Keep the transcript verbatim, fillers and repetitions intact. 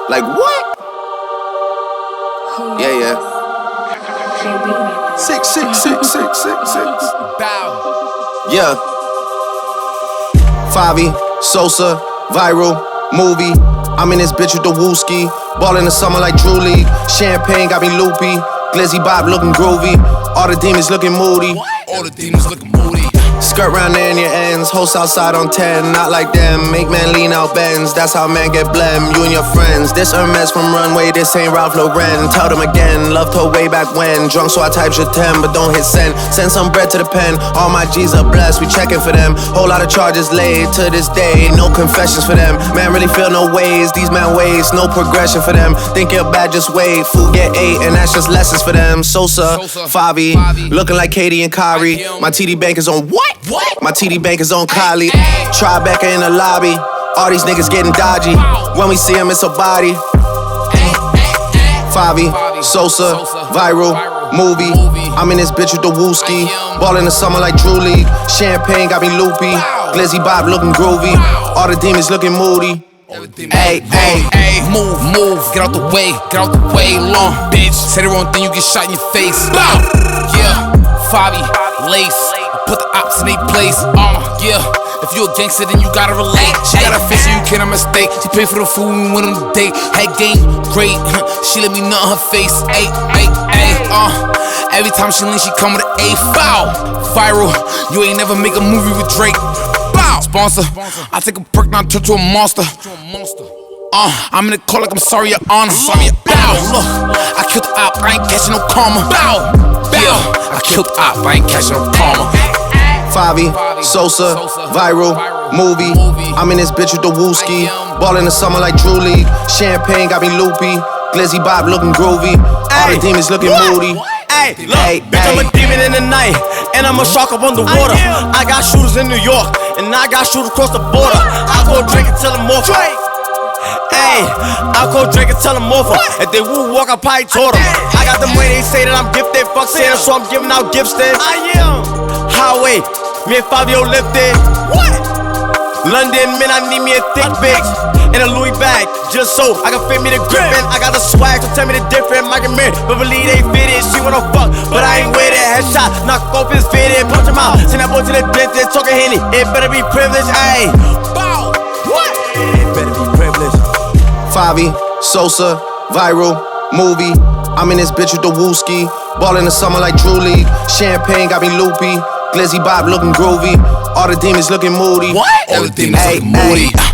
Like what? Yeah, yeah. Six, six, six, six, six, six. Bow. Yeah. Favi, Sosa, viral, movie. I'm in this bitch with the wooski. Ball in the summer like Drew League. Champagne got me loopy. Glizzy Bob looking groovy. All the demons looking moody. All the demons looking moody. Skirt round there in your ends, host outside on ten, not like them. Make man lean out bends, that's how man get blem. You and your friends, this Hermes from Runway, this ain't Ralph Lauren. Tell them again, loved her way back when. Drunk so I typed your ten, but don't hit send. Send some bread to the pen, all my G's are blessed, we checking for them. Whole lot of charges laid to this day, no confessions for them. Man really feel no ways, these man ways, no progression for them. Think you're bad, just wait, food get ate, and that's just lessons for them. Sosa, Favi, looking like Katie and Kyrie. My T D bank is on what? What? My T D bank is on Kylie. Tribeca in the lobby. All these niggas getting dodgy. When we see him, it's a body. Favi, Sosa, viral, movie. I'm in this bitch with the wooski. Ball in the summer like Drew League. Champagne got me loopy. Glizzy Bob looking groovy. All the demons looking moody. Hey, hey, hey, move, move, get out the way, get out the way, long bitch. Say the wrong thing, you get shot in your face. Bow, yeah, Favi, lace, put the ops in their place. Uh, yeah, if you a gangster, then you gotta relate. She got a face, so you cannot mistake. She paid for the food, we went on the date. Had game, great. She let me nut on her face. Ay, ay, ay, uh. Every time she lean, she come with an A. Bow, viral. You ain't never make a movie with Drake. Bow, sponsor. I take a perk, now turn to a monster. Uh, I'm in the call like I'm sorry, your honor. Sorry, your bow. Look, I killed the op, I ain't catching no karma. Bow, yeah, I killed the op, I ain't catching no karma. Favi, Sosa, viral, movie. I'm in this bitch with the wooski. Ball in the summer like Drew League. Champagne got me loopy. Glizzy Bob looking groovy. All the demons looking moody. Hey, look, hey, bitch, hey. I'm a demon in the night, and I'm a shark up on the water. I, I got shooters in New York, and I got shooters across the border. I go drink and tell them off. Hey, I go drink and tell them off. If they woo walk, I probably taught them. I got them way they say that I'm gifted. Fuck Santa, so I'm giving out gifts then. I am. Highway, me and Fabio lifted. What? London, man, I need me a thick bitch. In a Louis bag, just so I can fit me the grip. And I got the swag, so tell me the difference. Mike and Mary, but believe they fit it. She wanna fuck, but I ain't with it. Headshot, knock off his fitted, punch him out. Send that boy to the dentist, talking Henny. It better be privileged, ayy. Bow. What? It better be privileged. Favi, Sosa, viral, movie. I'm in this bitch with the wooski. Ball in the summer like Drew League. Champagne got me loopy. Glizzy Bob looking groovy. All the demons looking moody. What? All the demons ay, looking moody.